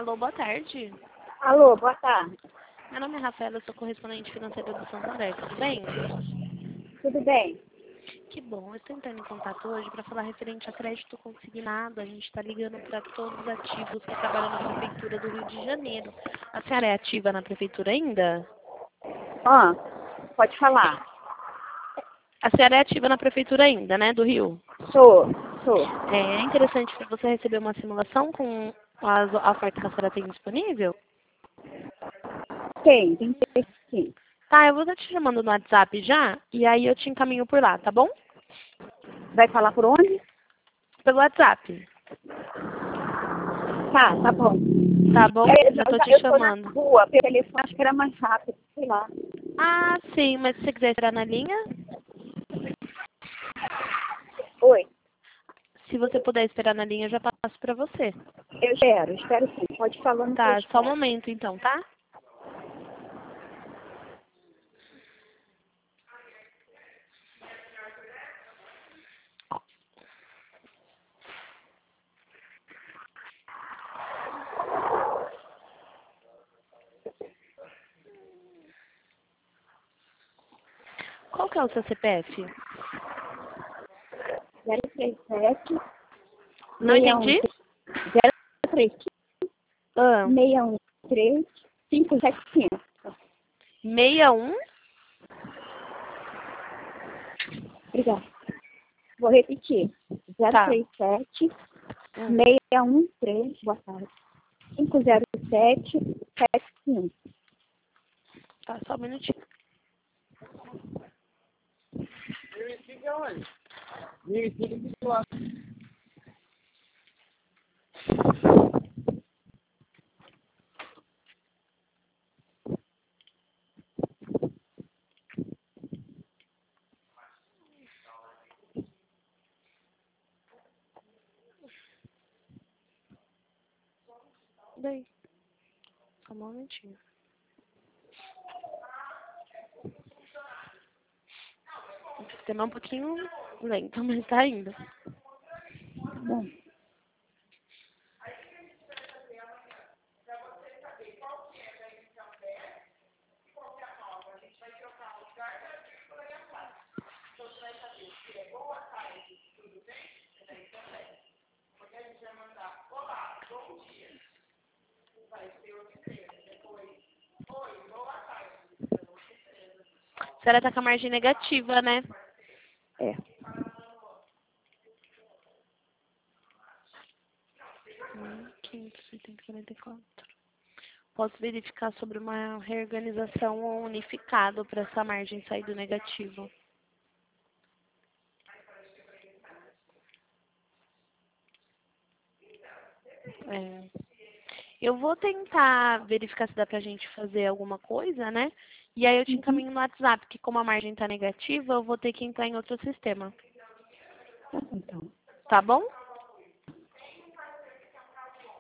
Alô, boa tarde. Alô, boa tarde. Meu nome é Rafaela, eu sou correspondente financeira do Santander, tudo bem? Tudo bem? Que bom, eu estou entrando em contato hoje para falar referente a crédito consignado. A gente está ligando para todos os ativos que trabalham na Prefeitura do Rio de Janeiro. A senhora é ativa na Prefeitura ainda? Pode falar. A senhora é ativa na Prefeitura ainda, né, do Rio? Sou. É interessante que você recebeu uma simulação com a oferta que a senhora tem disponível? Tem que ter sim. Tá, eu vou estar te chamando no WhatsApp já, e aí eu te encaminho por lá, tá bom? Vai falar por onde? Pelo WhatsApp. Tá bom. Tá bom? Já tô te Eu tô na chamando. rua, pelo telefone acho que era mais rápido, sei lá. Ah, sim, mas se você quiser entrar na linha, Oi, se você puder esperar na linha, eu já passo pra você. eu espero sim. Pode falar no que eu Tá, só um espero. momento então, tá? Qual que é o seu CPF? 037 Não entendi? 037 Ah, 613 575. 61? Obrigada. Vou repetir. Tá. 037 Hum. 613, boa tarde. 507 75. Tá, só um minutinho. Daí. Só um momentinho. O sistema é um pouquinho lento, mas tá indo. Bom, A senhora tá com a margem negativa, né? é. 544. Posso verificar sobre uma reorganização ou unificado para essa margem sair do negativo. É. Eu vou tentar verificar se dá pra gente fazer alguma coisa, né? E aí eu te encaminho no WhatsApp, que como a margem tá negativa, eu vou ter que entrar em outro sistema. Tá bom, então. Tá bom?